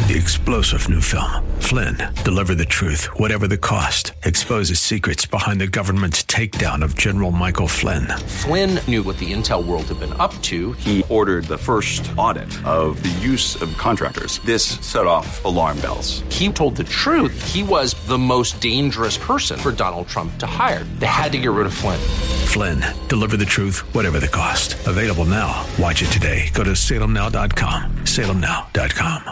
The explosive new film, Flynn, deliver the truth, whatever the cost, exposes secrets behind the government's takedown of General Michael Flynn. Flynn knew what the intel world had been up to. He ordered the first audit of the use of contractors. This set off alarm bells. He told the truth. He was the most dangerous person for Donald Trump to hire. They had to get rid of Flynn. Flynn, deliver the truth, whatever the cost. Available now. Watch it today. Go to salemnow.com. salemnow.com.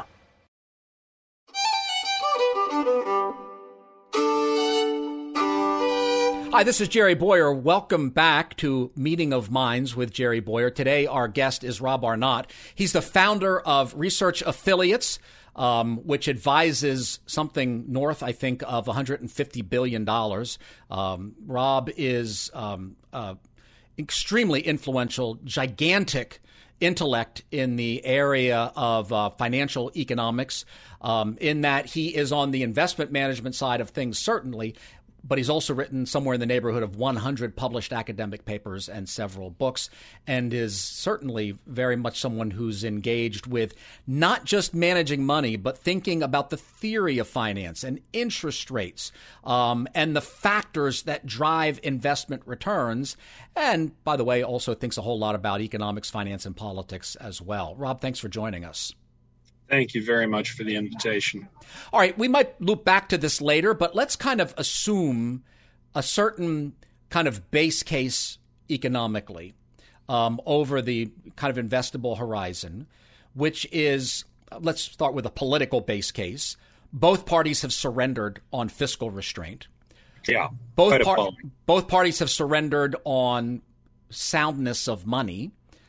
Hi, this is Jerry Bowyer. Welcome back to Meeting of Minds with Jerry Bowyer. Today, our guest is Rob Arnott. He's the founder of Research Affiliates, which advises something north, I think, of $150 billion. Rob is extremely influential, gigantic intellect in the area of financial economics, in that he is on the investment management side of things, certainly, but he's also written somewhere in the neighborhood of 100 published academic papers and several books, and is certainly very much someone who's engaged with not just managing money, but thinking about the theory of finance and interest rates, and the factors that drive investment returns. And by the way, also thinks a whole lot about economics, finance, and politics as well. Rob, thanks for joining us. Thank you very much for the invitation. All right, we might loop back to this later, but let's kind of assume a certain kind of base case economically over the kind of investable horizon, which is, let's start with a political base case. Both parties have surrendered on fiscal restraint. Yeah. Both parties have surrendered on soundness of money.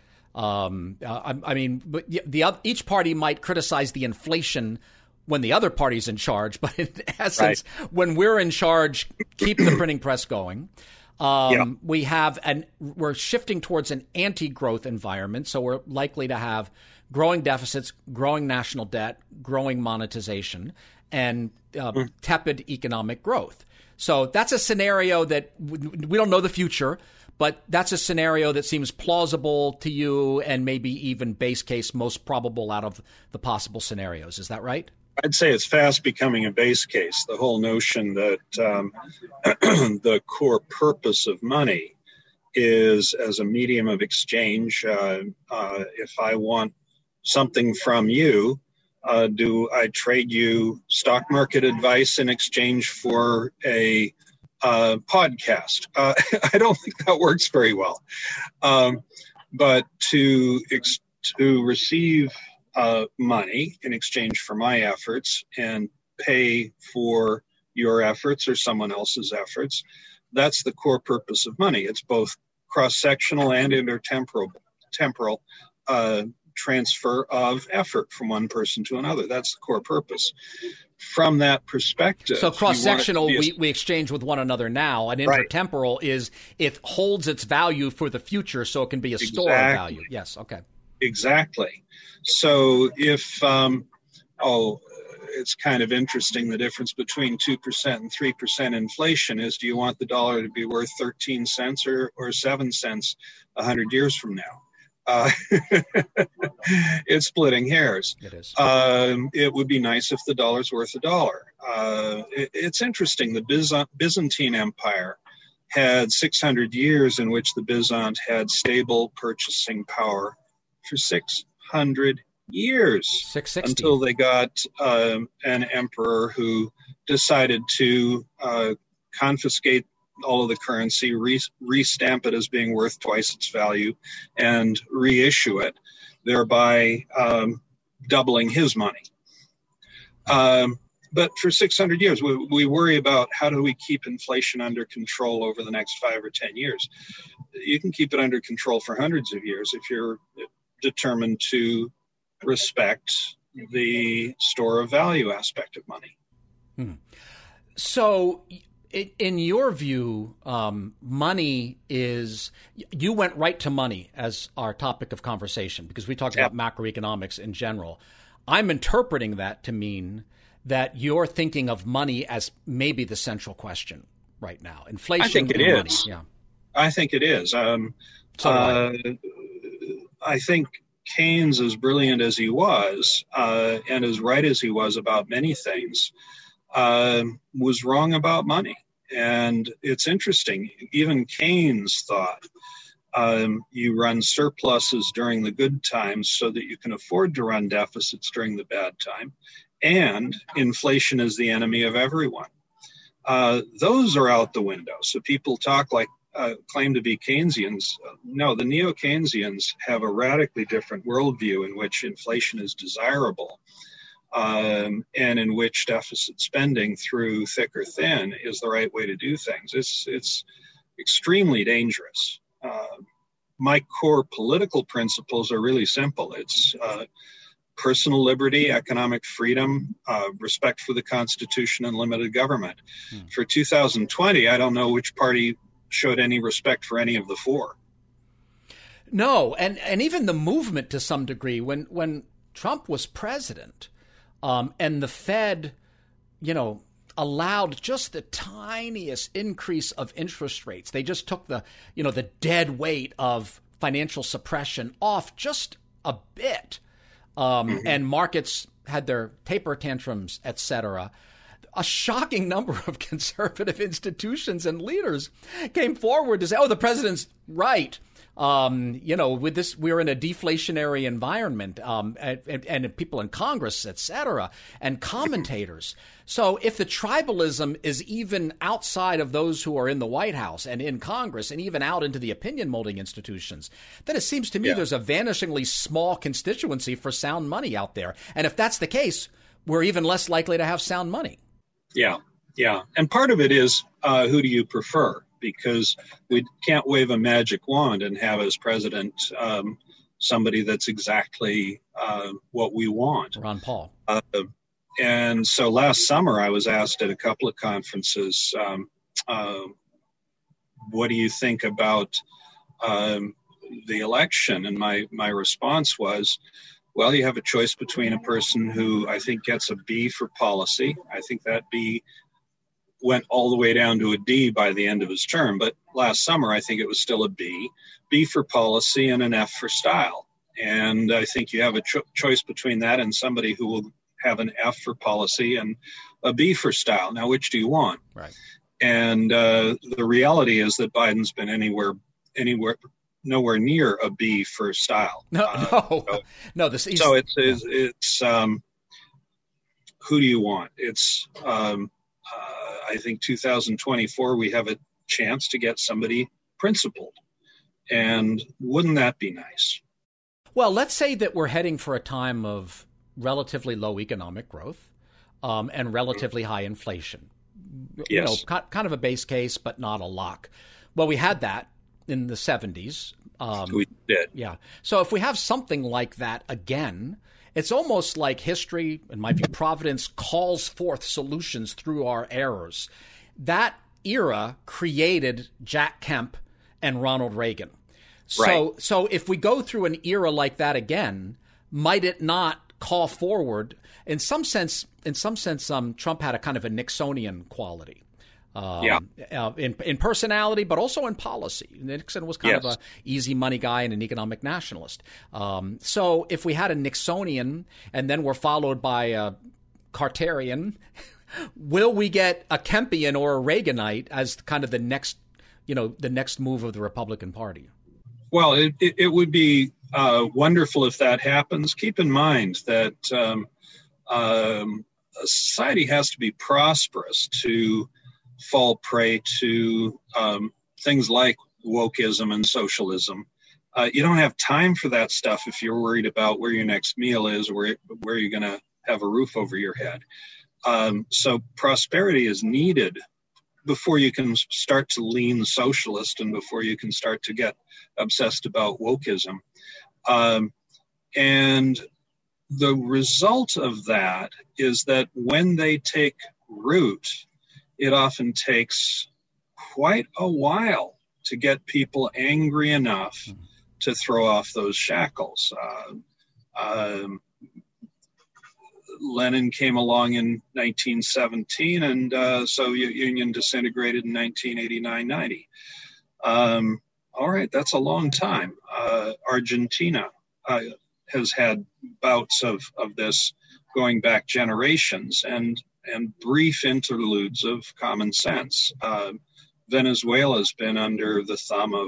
Each party might criticize the inflation when the other party's in charge, but in essence, when we're in charge, keep the printing press going. We're shifting towards an anti-growth environment, so we're likely to have growing deficits, growing national debt, growing monetization, and tepid economic growth. So that's a scenario that we don't know the future, but that's a scenario that seems plausible to you and maybe even base case most probable out of the possible scenarios. Is that right? I'd say it's fast becoming a base case. The whole notion that the core purpose of money is as a medium of exchange. If I want something from you, do I trade you stock market advice in exchange for a podcast? I don't think that works very well. But to receive money in exchange for my efforts and pay for your efforts or someone else's efforts, that's the core purpose of money. It's both cross-sectional and intertemporal transfer of effort from one person to another. That's the core purpose. From that perspective, so cross-sectional, we exchange with one another now, and intertemporal is it holds its value for the future, so it can be a store of value. Yes, okay. Exactly. So if, it's kind of interesting, the difference between 2% and 3% inflation is, do you want the dollar to be worth 13 cents or 7 cents 100 years from now? It's splitting hairs. It is. It would be nice if the dollar's worth $1. It's interesting. The Byzantine Empire had 600 years in which the Byzant had stable purchasing power for 600 years. 660. Until they got an emperor who decided to confiscate all of the currency, restamp it as being worth twice its value, and reissue it, thereby doubling his money. But for 600 years, we worry about how do we keep inflation under control over the next 5 or 10 years. You can keep it under control for hundreds of years if you're determined to respect the store of value aspect of money. So in your view, money is, you went right to money as our topic of conversation because we talked about macroeconomics in general. I'm interpreting that to mean that you're thinking of money as maybe the central question right now. Inflation. I think it is. Money. Yeah. I think it is. I think Keynes, as brilliant as he was, and as right as he was about many things, was wrong about money. And it's interesting, even Keynes thought you run surpluses during the good times so that you can afford to run deficits during the bad time, and inflation is the enemy of everyone. Those are out the window. So people talk like, claim to be Keynesians. No, the neo-Keynesians have a radically different worldview in which inflation is desirable, and in which deficit spending through thick or thin is the right way to do things. It's extremely dangerous. My core political principles are really simple. It's personal liberty, economic freedom, respect for the Constitution, and limited government. For 2020, I don't know which party showed any respect for any of the four. No, and even the movement to some degree, when Trump was president, and the Fed, allowed just the tiniest increase of interest rates. They just took the dead weight of financial suppression off just a bit, and markets had their taper tantrums, etc. A shocking number of conservative institutions and leaders came forward to say, "Oh, the president's right. With this, we're in a deflationary environment, and people in Congress, et cetera, and commentators." So if the tribalism is even outside of those who are in the White House and in Congress and even out into the opinion molding institutions, then it seems to me there's a vanishingly small constituency for sound money out there. And if that's the case, we're even less likely to have sound money. Yeah. And part of it is, who do you prefer? Because we can't wave a magic wand and have as president somebody that's exactly what we want. Ron Paul. And so last summer I was asked at a couple of conferences, what do you think about the election? And my response was, well, you have a choice between a person who I think gets a B for policy. I think that B went all the way down to a D by the end of his term. But last summer, I think it was still a B for policy and an F for style. And I think you have a choice between that and somebody who will have an F for policy and a B for style. Now, which do you want? Right. And the reality is that Biden's been nowhere near a B for style. No. So it's who do you want? It's I think 2024 we have a chance to get somebody principled, and wouldn't that be nice? Well, let's say that we're heading for a time of relatively low economic growth and relatively high inflation. Yes. Kind of a base case, but not a lock. Well, we had that in the 70s. We did. Yeah. So if we have something like that again, it's almost like history, in my view, Providence calls forth solutions through our errors. That era created Jack Kemp and Ronald Reagan. So if we go through an era like that again, might it not call forward? In some sense, Trump had a kind of a Nixonian quality. In personality, but also in policy. Nixon was kind of a easy money guy and an economic nationalist. So if we had a Nixonian and then we're followed by a Carterian, will we get a Kempian or a Reaganite as kind of the next move of the Republican Party? Well, it would be wonderful if that happens. Keep in mind that a society has to be prosperous to fall prey to things like wokeism and socialism. You don't have time for that stuff if you're worried about where your next meal is, or where you're going to have a roof over your head. So prosperity is needed before you can start to lean socialist and before you can start to get obsessed about wokeism. And the result of that is that when they take root, it often takes quite a while to get people angry enough to throw off those shackles. Lenin came along in 1917, and Soviet Union disintegrated in 1989-90. All right, that's a long time. Argentina has had bouts of this going back generations and brief interludes of common sense. Venezuela's been under the thumb of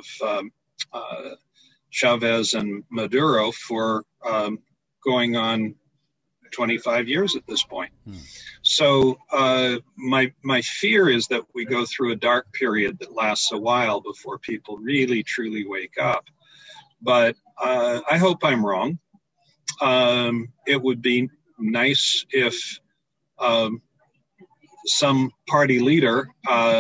Chavez and Maduro for going on 25 years at this point. So my fear is that we go through a dark period that lasts a while before people really, truly wake up. But I hope I'm wrong. It would be nice if some party leader,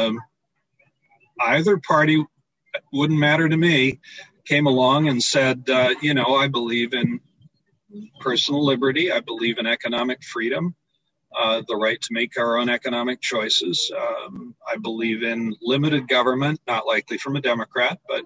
either party, wouldn't matter to me, came along and said, I believe in personal liberty. I believe in economic freedom, the right to make our own economic choices. I believe in limited government, not likely from a Democrat, but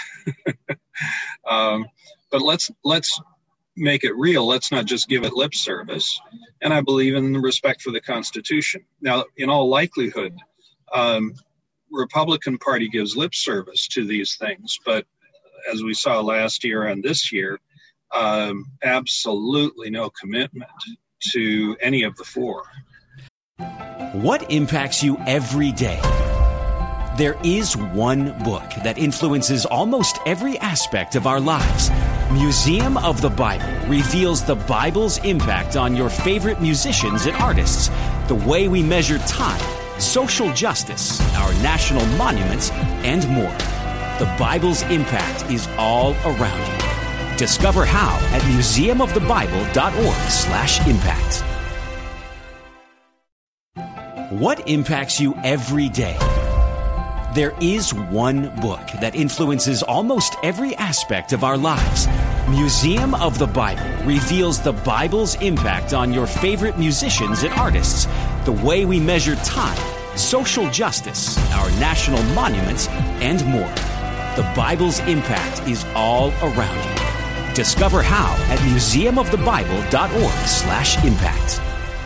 let's make it real. Let's not just give it lip service. And I believe in respect for the Constitution. Now, in all likelihood, Republican Party gives lip service to these things, but as we saw last year and this year, absolutely no commitment to any of the four. What impacts you every day? There is one book that influences almost every aspect of our lives. Museum of the Bible reveals the Bible's impact on your favorite musicians and artists, the way we measure time, social justice, our national monuments, and more. The Bible's impact is all around you. Discover how at museumofthebible.org/impact. What impacts you every day? There is one book that influences almost every aspect of our lives. Museum of the Bible reveals the Bible's impact on your favorite musicians and artists, the way we measure time, social justice, our national monuments, and more. The Bible's impact is all around you. Discover how at museumofthebible.org/impact.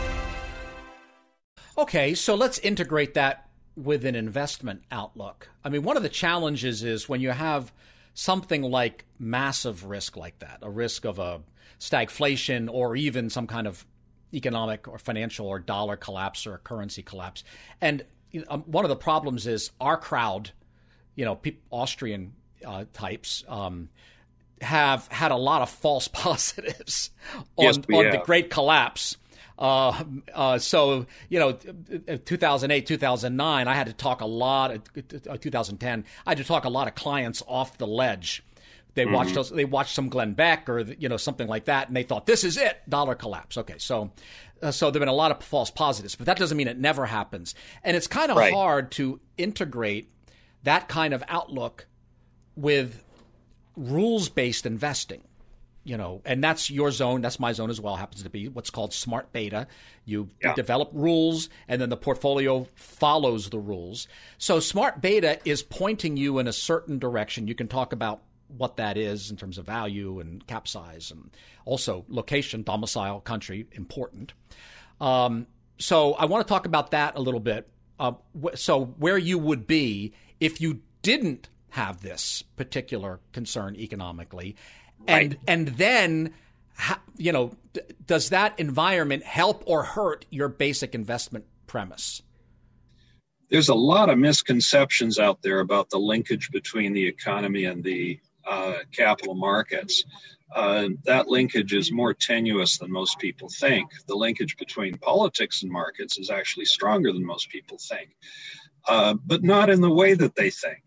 Okay, so let's integrate that with an investment outlook. I mean, one of the challenges is when you have something like massive risk like that, a risk of a stagflation or even some kind of economic or financial or dollar collapse or a currency collapse. And one of the problems is our crowd, Austrian types, have had a lot of false positives on the great collapse. So, 2008, 2009, I had to talk a lot, 2010, I had to talk a lot of clients off the ledge. They watched some Glenn Beck or, something like that, and they thought, this is it, dollar collapse. Okay, so there've been a lot of false positives, but that doesn't mean it never happens. And it's kind of hard to integrate that kind of outlook with rules-based investing. And that's your zone. That's my zone as well. Happens to be what's called smart beta. You develop rules, and then the portfolio follows the rules. So smart beta is pointing you in a certain direction. You can talk about what that is in terms of value and cap size, and also location, domicile, country, important. So I want to talk about that a little bit. So where you would be if you didn't have this particular concern economically. And then, does that environment help or hurt your basic investment premise? There's a lot of misconceptions out there about the linkage between the economy and the capital markets. That linkage is more tenuous than most people think. The linkage between politics and markets is actually stronger than most people think, but not in the way that they think.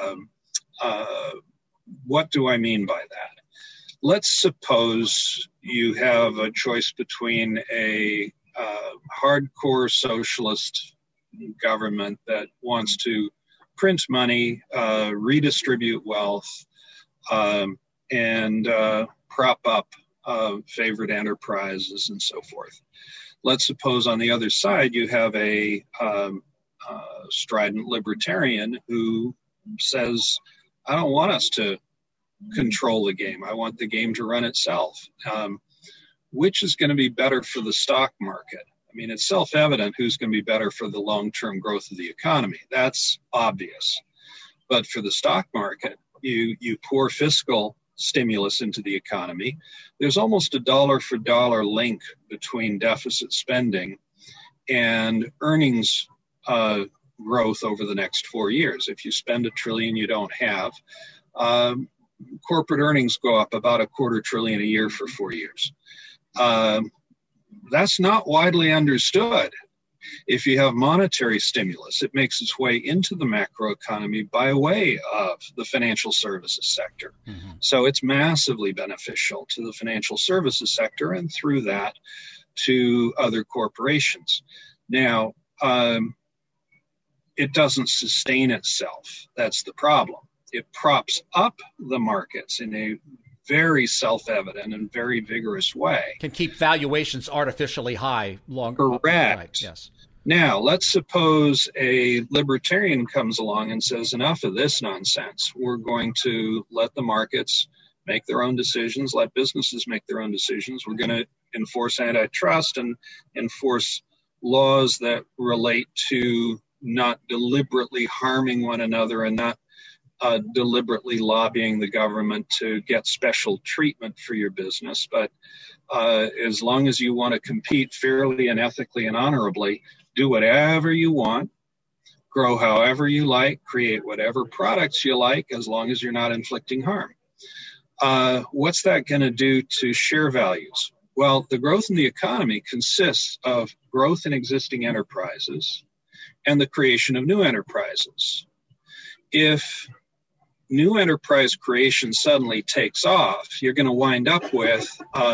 What do I mean by that? Let's suppose you have a choice between a hardcore socialist government that wants to print money, redistribute wealth, and prop up favorite enterprises and so forth. Let's suppose on the other side you have a strident libertarian who says, I don't want us to control the game. I want the game to run itself. Which is going to be better for the stock market? I mean, it's self-evident who's going to be better for the long-term growth of the economy. That's obvious. But for the stock market, you pour fiscal stimulus into the economy, there's almost a dollar for dollar link between deficit spending and earnings growth over the next 4 years. If you spend $1 trillion you don't have, corporate earnings go up about $250 billion a year for 4 years. That's not widely understood. If you have monetary stimulus, it makes its way into the macroeconomy by way of the financial services sector. Mm-hmm. So it's massively beneficial to the financial services sector and through that to other corporations. Now, it doesn't sustain itself. That's the problem. It props up the markets in a very self-evident and very vigorous way. Can keep valuations artificially high longer. Correct. Right, yes. Now, let's suppose a libertarian comes along and says, enough of this nonsense. We're going to let the markets make their own decisions, let businesses make their own decisions. We're going to enforce antitrust and enforce laws that relate to not deliberately harming one another and not deliberately lobbying the government to get special treatment for your business. But as long as you want to compete fairly and ethically and honorably, do whatever you want, grow however you like, create whatever products you like, as long as you're not inflicting harm. What's that going to do to share values? Well, the growth in the economy consists of growth in existing enterprises and the creation of new enterprises. If new enterprise creation suddenly takes off, you're going to wind up with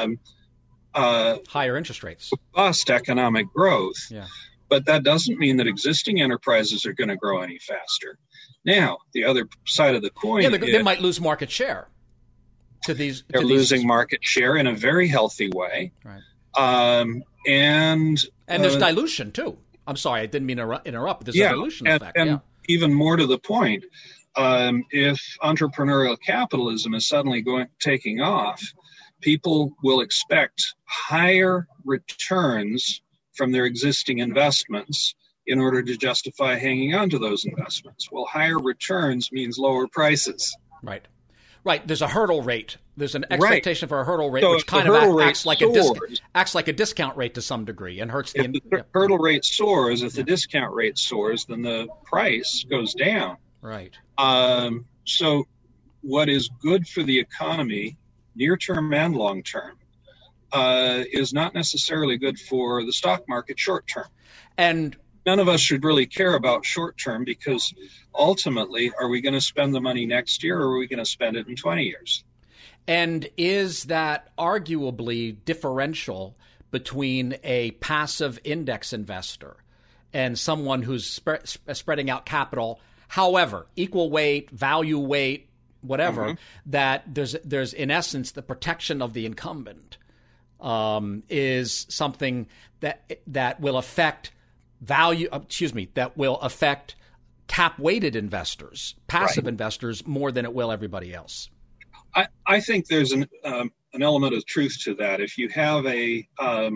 higher interest rates, robust economic growth. Yeah. But that doesn't mean that existing enterprises are going to grow any faster. Now, the other side of the coin, they might lose market share to these. They're losing market share in a very healthy way, right? And there's dilution too. I'm sorry, I didn't mean to interrupt. There's a dilution effect. And even more to the point, if entrepreneurial capitalism is suddenly taking off, people will expect higher returns from their existing investments in order to justify hanging on to those investments. Well, higher returns means lower prices. Right. There's a hurdle rate. There's an expectation for a hurdle rate, so which kind of acts like a discount rate to some degree and hurts if the hurdle rate soars. If the discount rate soars, then the price goes down. Right. So what is good for the economy, near term and long term, is not necessarily good for the stock market short term. And none of us should really care about short term because ultimately, are we going to spend the money next year or are we going to spend it in 20 years? And is that arguably differential between a passive index investor and someone who's spreading out capital, however, equal weight, value weight, whatever, that there's in essence the protection of the incumbent is something that will affect that will affect cap-weighted investors, passive investors, more than it will everybody else. I think there's an element of truth to that. If you have a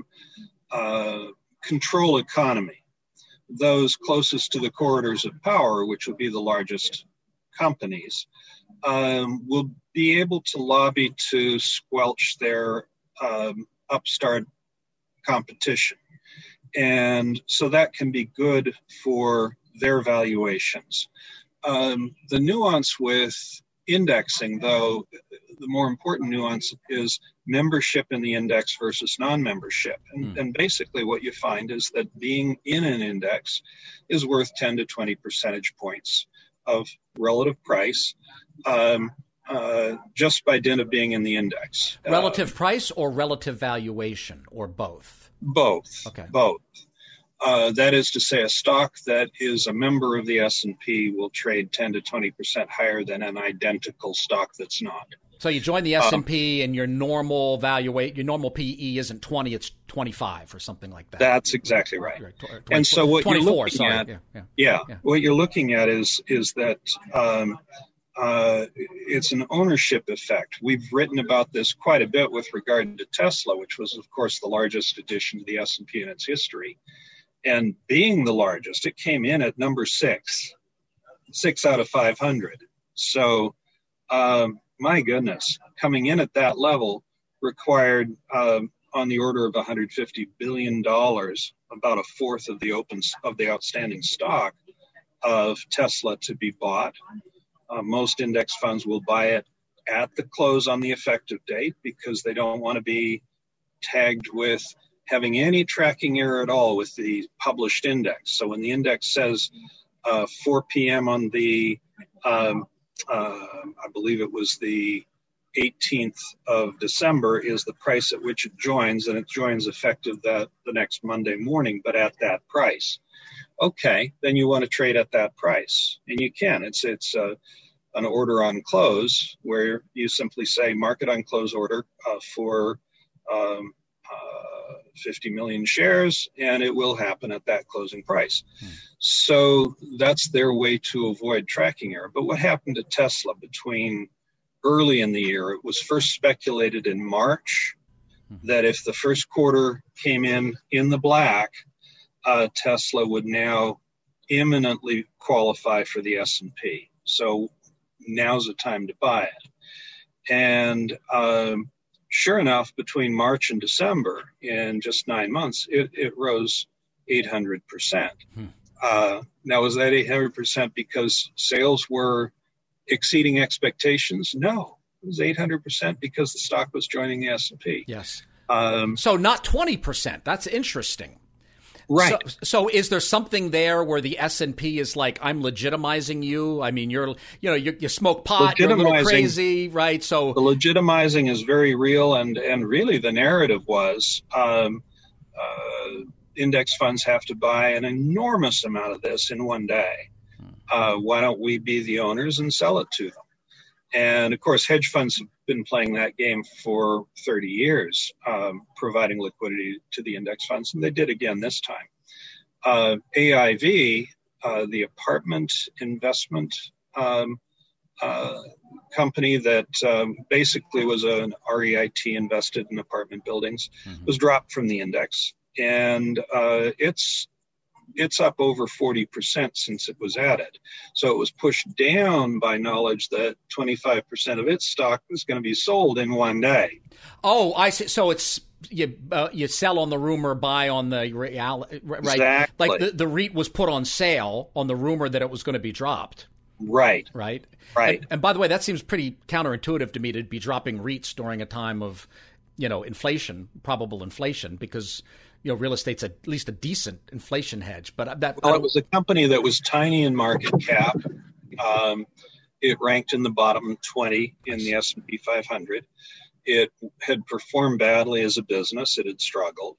control economy, those closest to the corridors of power, which will be the largest companies, will be able to lobby to squelch their upstart competition. And so that can be good for their valuations. The nuance with indexing, though, the more important nuance is membership in the index versus non-membership. And basically what you find is that being in an index is worth 10 to 20 percentage points of relative price just by dint of being in the index. Relative price or relative valuation or both? Both. Okay. Both. That is to say, a stock that is a member of the S&P will trade 10 to 20% higher than an identical stock that's not. So you join the S&P and your normal PE isn't 20, it's 25 or something like that. That's exactly right. And so what you're looking at, what you're looking at is that it's an ownership effect. We've written about this quite a bit with regard to Tesla, which was, of course, the largest addition to the S&P in its history. And being the largest, it came in at number 6 out of 500. So, my goodness, coming in at that level required on the order of $150 billion, about a fourth of the outstanding stock of Tesla to be bought. Most index funds will buy it at the close on the effective date because they don't want to be tagged with having any tracking error at all with the published index. So when the index says 4 p.m. on the, I believe it was the 18th of December is the price at which it joins, and it joins effective the next Monday morning, but at that price. Okay, then you want to trade at that price, and you can. It's an order on close where you simply say market on close order for 50 million shares, and it will happen at that closing price. So that's their way to avoid tracking error. But what happened to Tesla between early in the year? It was first speculated in March that if the first quarter came in the black, Tesla would now imminently qualify for the S&P. So now's the time to buy it. And sure enough, between March and December, in just 9 months, it rose 800%. Now, was that 800% because sales were exceeding expectations? No, it was 800% because the stock was joining the S&P. Yes. So not 20%. That's interesting. Right. So is there something there where the S&P is like, I'm legitimizing you? I mean, you smoke pot, you're a little crazy, right? So the legitimizing is very real, and really the narrative was index funds have to buy an enormous amount of this in one day. Why don't we be the owners and sell it to them? And of course, hedge funds have been playing that game for 30 years, providing liquidity to the index funds, and they did again this time. AIV, the apartment investment company that basically was an REIT invested in apartment buildings, was dropped from the index, and it's up over 40% since it was added. So it was pushed down by knowledge that 25% of its stock was going to be sold in one day. Oh, I see. So it's you sell on the rumor, buy on the reality, right? Exactly. Like the REIT was put on sale on the rumor that it was going to be dropped. Right. Right. Right. And by the way, that seems pretty counterintuitive to me to be dropping REITs during a time of, inflation, probable inflation, because real estate's at least a decent inflation hedge. But it was a company that was tiny in market cap. It ranked in the bottom 20 in the S&P 500. It had performed badly as a business. It had struggled.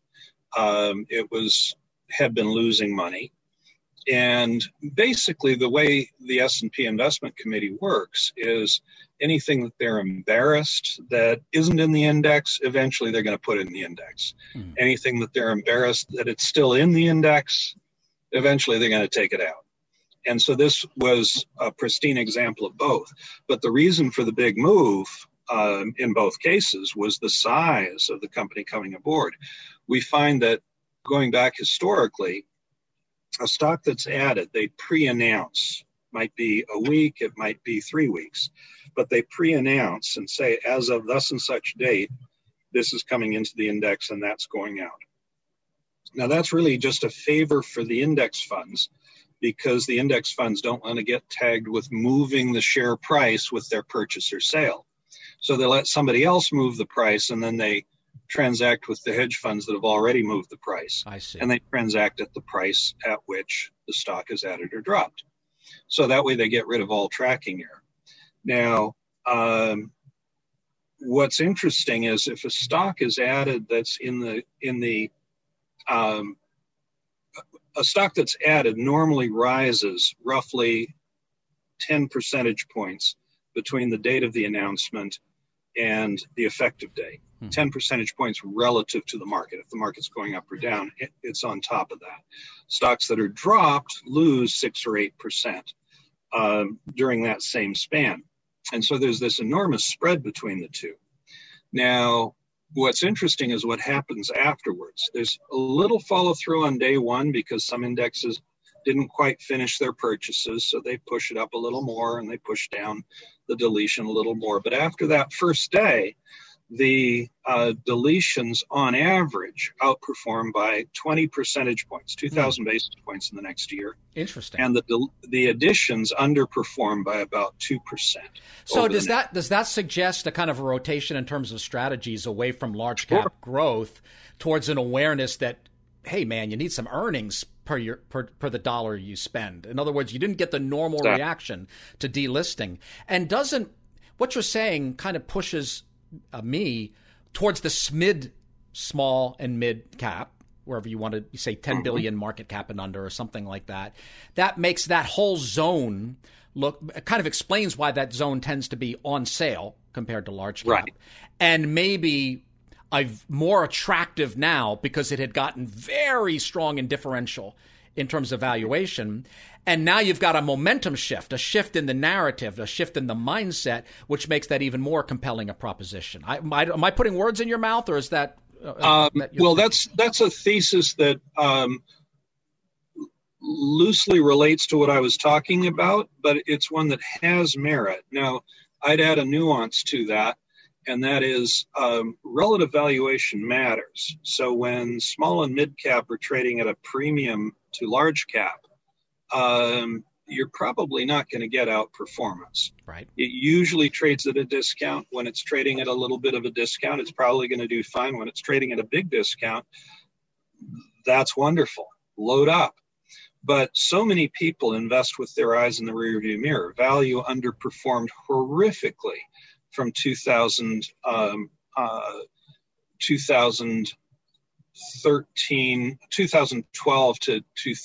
It had been losing money. And basically the way the S&P Investment Committee works is anything that they're embarrassed that isn't in the index, eventually they're going to put it in the index. Anything that they're embarrassed that it's still in the index, eventually they're going to take it out. And so this was a pristine example of both. But the reason for the big move in both cases was the size of the company coming aboard. We find that going back historically, a stock that's added, they pre-announce, might be a week, it might be 3 weeks, but they pre-announce and say, as of thus and such date, this is coming into the index and that's going out. Now that's really just a favor for the index funds, because the index funds don't want to get tagged with moving the share price with their purchase or sale. So they let somebody else move the price, and then they transact with the hedge funds that have already moved the price. I see. And they transact at the price at which the stock is added or dropped. So that way they get rid of all tracking error. Now, what's interesting is if a stock is added that's a stock that's added normally rises roughly 10 percentage points between the date of the announcement and the effective date. 10 percentage points relative to the market. If the market's going up or down, it's on top of that. Stocks that are dropped lose 6 or 8% during that same span. And so there's this enormous spread between the two. Now, what's interesting is what happens afterwards. There's a little follow through on day one because some indexes didn't quite finish their purchases, so they push it up a little more and they push down the deletion a little more. But after that first day, the deletions on average outperform by 20 percentage points, 2,000 basis points in the next year. Interesting. And the additions underperform by about 2%. So does that suggest a kind of a rotation in terms of strategies away from large cap growth towards an awareness that, hey man, you need some earnings per the dollar you spend? In other words, you didn't get the normal reaction to delisting. And doesn't what you're saying kind of pushes me towards the small and mid cap, wherever you want to say 10 billion market cap and under or something like that. That makes that whole zone it kind of explains why that zone tends to be on sale compared to large cap. Right. And maybe more attractive now because it had gotten very strong and differential in terms of valuation. And now you've got a momentum shift, a shift in the narrative, a shift in the mindset, which makes that even more compelling a proposition. Am I putting words in your mouth, or is that? Well, that's a thesis that loosely relates to what I was talking about, but it's one that has merit. Now, I'd add a nuance to that, and that is relative valuation matters. So when small and mid cap are trading at a premium to large cap, you're probably not going to get outperformance. Right. It usually trades at a discount. When it's trading at a little bit of a discount, it's probably going to do fine. When it's trading at a big discount, that's wonderful. Load up. But so many people invest with their eyes in the rearview mirror. Value underperformed horrifically from 2012 to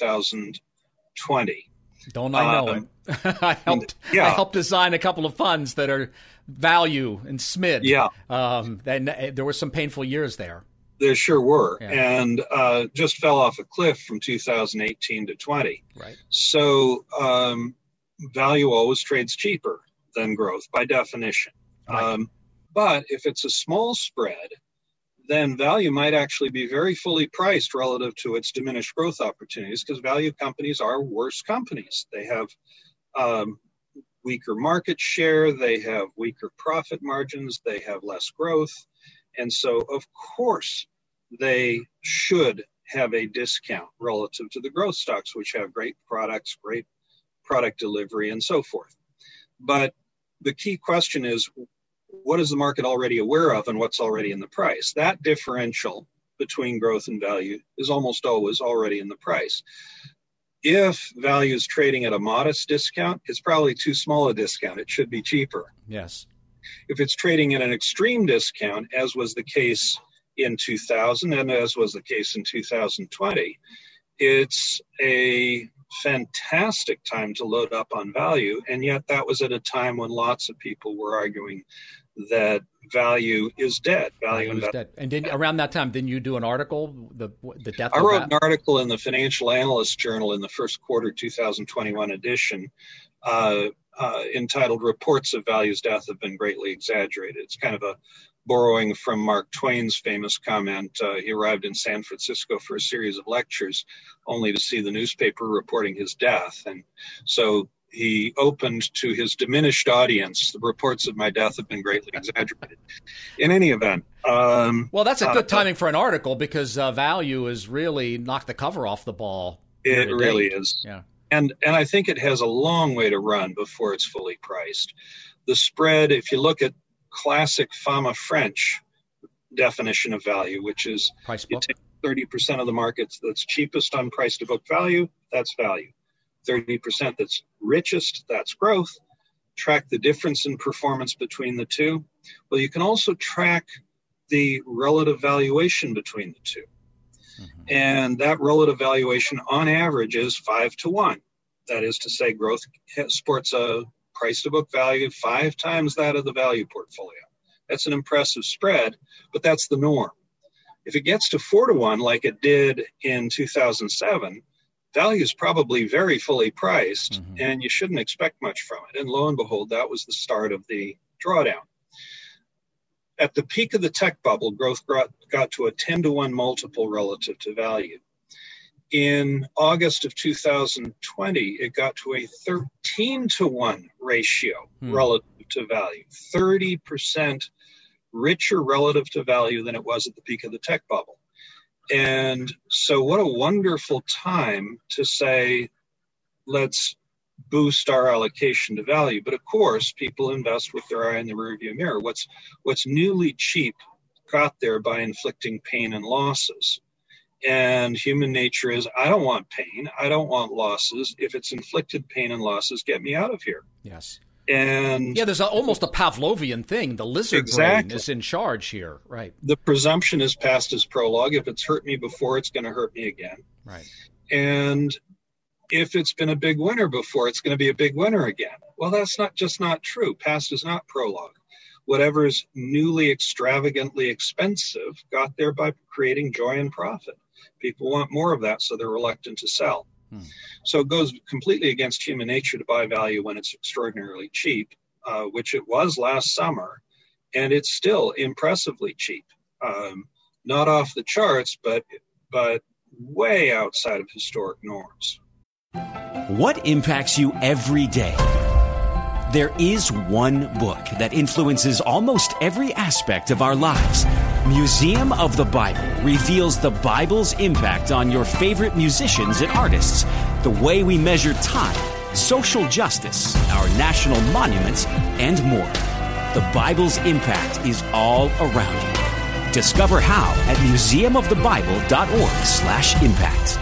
2020. Don't I know it? I helped design a couple of funds that are value and SMID. Yeah. And there were some painful years there. There sure were. Yeah. And just fell off a cliff from 2018 to 20. Right. So value always trades cheaper than growth by definition. Right. But if it's a small spread, then value might actually be very fully priced relative to its diminished growth opportunities, because value companies are worse companies. They have weaker market share, they have weaker profit margins, they have less growth. And so, of course, they should have a discount relative to the growth stocks, which have great products, great product delivery, and so forth. But the key question is, what is the market already aware of and what's already in the price? That differential between growth and value is almost always already in the price. If value is trading at a modest discount, it's probably too small a discount. It should be cheaper. Yes. If it's trading at an extreme discount, as was the case in 2000 and as was the case in 2020, it's a fantastic time to load up on value. And yet that was at a time when lots of people were arguing that value is dead. Value is dead. And around that time, didn't you do an article, the death I of wrote an article in the Financial Analyst Journal in the first quarter 2021 edition entitled "Reports of Value's Death Have Been Greatly Exaggerated." It's kind of a borrowing from Mark Twain's famous comment. He arrived in San Francisco for a series of lectures only to see the newspaper reporting his death. And so he opened to his diminished audience, "The reports of my death have been greatly exaggerated." In any event. Well, that's a good timing for an article, because value has really knocked the cover off the ball. It really is. Yeah. And I think it has a long way to run before it's fully priced. The spread, if you look at classic Fama French definition of value, which is you take 30% of the markets that's cheapest on price to book value, that's value. 30% that's richest, that's growth. Track the difference in performance between the two. Well, you can also track the relative valuation between the two. Mm-hmm. And that relative valuation on average is 5-to-1. That is to say, growth sports a price to book value 5 times that of the value portfolio. That's an impressive spread, but that's the norm. If it gets to 4-to-1 like it did in 2007, value is probably very fully priced, mm-hmm. and you shouldn't expect much from it. And lo and behold, that was the start of the drawdown. At the peak of the tech bubble, growth got to a 10-to-1 multiple relative to value. In August of 2020, it got to a 13-to-1 ratio relative to value, 30% richer relative to value than it was at the peak of the tech bubble. And so what a wonderful time to say, let's boost our allocation to value. But of course, people invest with their eye in the rearview mirror. What's newly cheap got there by inflicting pain and losses. And human nature is, I don't want pain. I don't want losses. If it's inflicted pain and losses, get me out of here. Yes. And yeah, there's almost a Pavlovian thing. The lizard brain is in charge here, right? The presumption is past as prologue. If it's hurt me before, it's going to hurt me again. Right. And if it's been a big winner before, it's going to be a big winner again. Well, that's not true. Past is not prologue. Whatever is newly extravagantly expensive got there by creating joy and profit. People want more of that, so they're reluctant to sell. So it goes completely against human nature to buy value when it's extraordinarily cheap, which it was last summer, and it's still impressively cheap. Not off the charts, but way outside of historic norms. What impacts you every day? There is one book that influences almost every aspect of our lives. Museum of the Bible reveals the Bible's impact on your favorite musicians and artists, the way we measure time, social justice, our national monuments, and more. The Bible's impact is all around you. Discover how at museumofthebible.org/impact.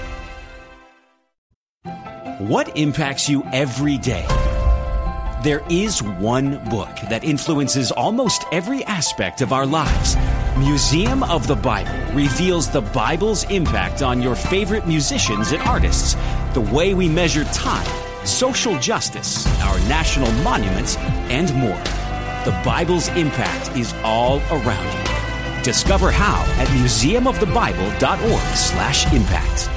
What impacts you every day? There is one book that influences almost every aspect of our lives. Museum of the Bible reveals the Bible's impact on your favorite musicians and artists, the way we measure time, social justice, our national monuments, and more. The Bible's impact is all around you. Discover how at museumofthebible.org/impact.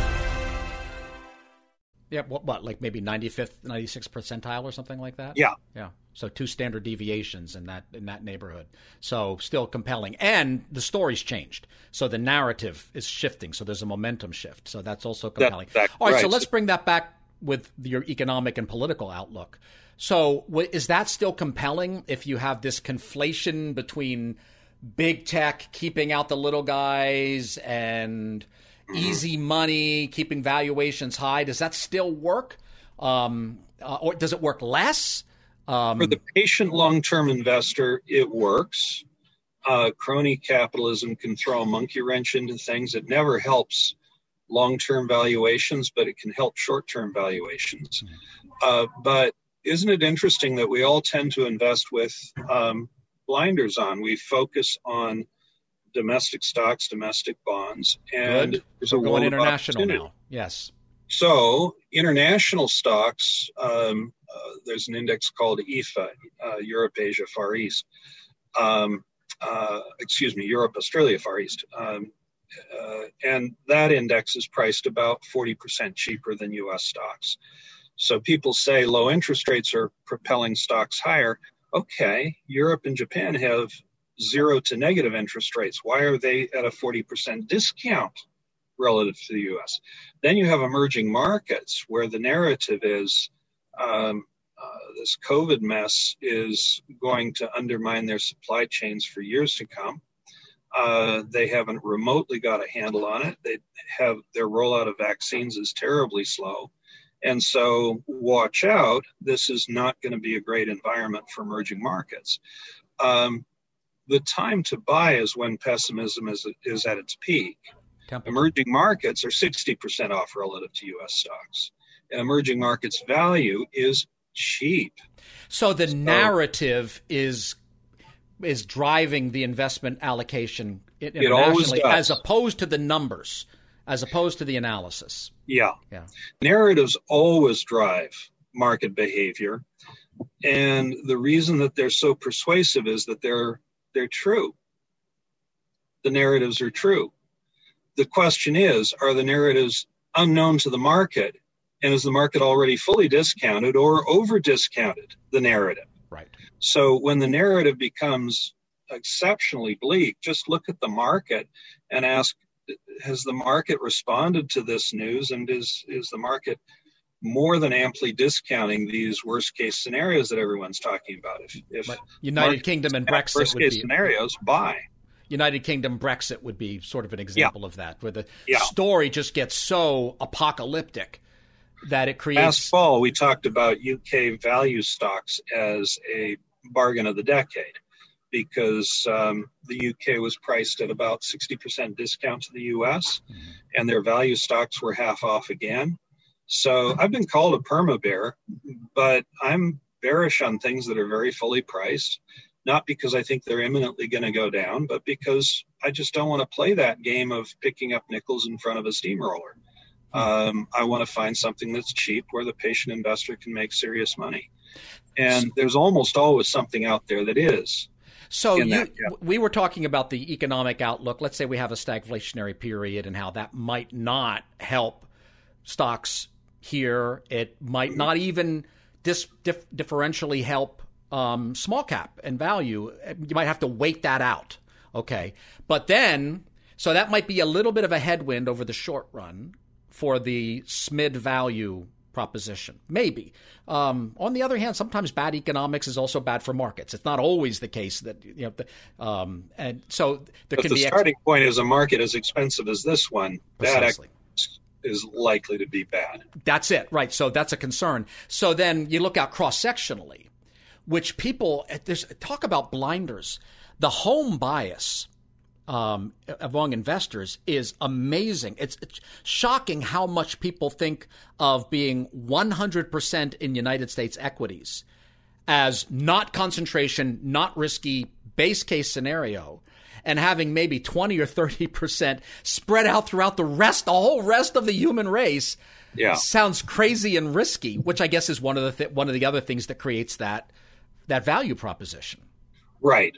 Yeah, what, like maybe 95th, 96th percentile or something like that? Yeah. Yeah. So 2 standard deviations in that neighborhood. So still compelling. And the story's changed. So the narrative is shifting. So there's a momentum shift. So that's also compelling. All right, so let's bring that back with your economic and political outlook. So is that still compelling if you have this conflation between big tech keeping out the little guys and easy money, keeping valuations high? Does that still work? Or does it work less? For the patient long-term investor, it works. Crony capitalism can throw a monkey wrench into things. It never helps long-term valuations, but it can help short-term valuations. But isn't it interesting that we all tend to invest with blinders on? We focus on domestic stocks, domestic bonds, and there's a going international now. Yes. So international stocks, there's an index called EAFE, Europe, Asia, Far East. Europe, Australia, Far East. And that index is priced about 40% cheaper than U.S. stocks. So people say low interest rates are propelling stocks higher. Okay, Europe and Japan have 0 to negative interest rates. Why are they at a 40% discount relative to the U.S.? Then you have emerging markets where the narrative is this COVID mess is going to undermine their supply chains for years to come. They haven't remotely got a handle on it. Their rollout of vaccines is terribly slow. And so watch out. This is not going to be a great environment for emerging markets. The time to buy is when pessimism is at its peak. Emerging markets are 60% off relative to U.S. stocks. And emerging markets value is cheap. So the narrative is driving the investment allocation internationally, as opposed to the numbers, as opposed to the analysis. Yeah. Narratives always drive market behavior. And the reason that they're so persuasive is that they're true. The narratives are true. The question is, are the narratives unknown to the market? And is the market already fully discounted or over-discounted the narrative? Right. So when the narrative becomes exceptionally bleak, just look at the market and ask, has the market responded to this news, and is the market more than amply discounting these worst case scenarios that everyone's talking about? If United Kingdom and Brexit worst case scenarios, buy. United Kingdom Brexit would be sort of an example of that, where the story just gets so apocalyptic that it creates. Last fall, we talked about UK value stocks as a bargain of the decade, because the UK was priced at about 60% discount to the US, and their value stocks were half off again. So I've been called a perma bear, but I'm bearish on things that are very fully priced, not because I think they're imminently going to go down, but because I just don't want to play that game of picking up nickels in front of a steamroller. I want to find something that's cheap where the patient investor can make serious money. And there's almost always something out there that is. So we were talking about the economic outlook. Let's say we have a stagflationary period and how that might not help stocks here. It might not even differentially help small cap and value. You might have to wait that out. Okay. But then, so that might be a little bit of a headwind over the short run for the SMID value proposition. Maybe. On the other hand, sometimes bad economics is also bad for markets. It's not always the case that, and so there but can the be starting point is a market as expensive as this one. Precisely. That is likely to be bad. That's it. Right. So that's a concern. So then you look out cross-sectionally, which people, talk about blinders. The home bias among investors is amazing. It's shocking how much people think of being 100% in United States equities as not concentration, not risky, base case scenario, and having maybe 20 or 30% spread out throughout the whole rest of the human race. Yeah. Sounds crazy and risky, which I guess is one of the other things that creates that value proposition. Right.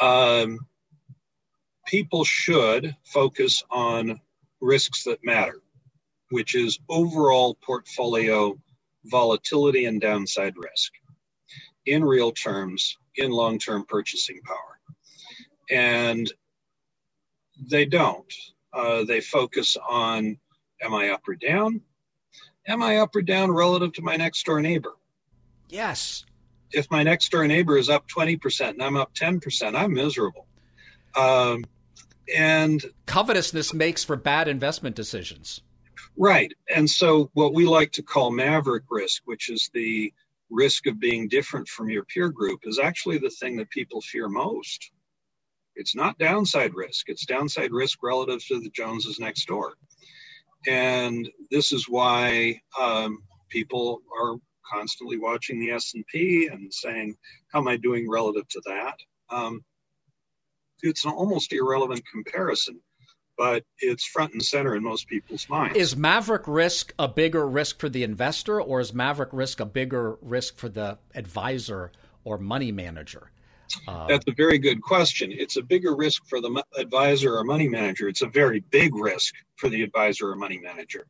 People should focus on risks that matter, which is overall portfolio volatility and downside risk in real terms, in long-term purchasing power. And they don't. They focus on, am I up or down? Am I up or down relative to my next door neighbor? Yes. If my next door neighbor is up 20% and I'm up 10%, I'm miserable. And covetousness makes for bad investment decisions. Right. And so what we like to call maverick risk, which is the risk of being different from your peer group, is actually the thing that people fear most. It's not downside risk. It's downside risk relative to the Joneses next door. And this is why people are constantly watching the S&P and saying, how am I doing relative to that? It's an almost irrelevant comparison, but it's front and center in most people's minds. Is maverick risk a bigger risk for the investor, or is maverick risk a bigger risk for the advisor or money manager? That's a very good question. It's a bigger risk for the advisor or money manager. It's a very big risk for the advisor or money manager.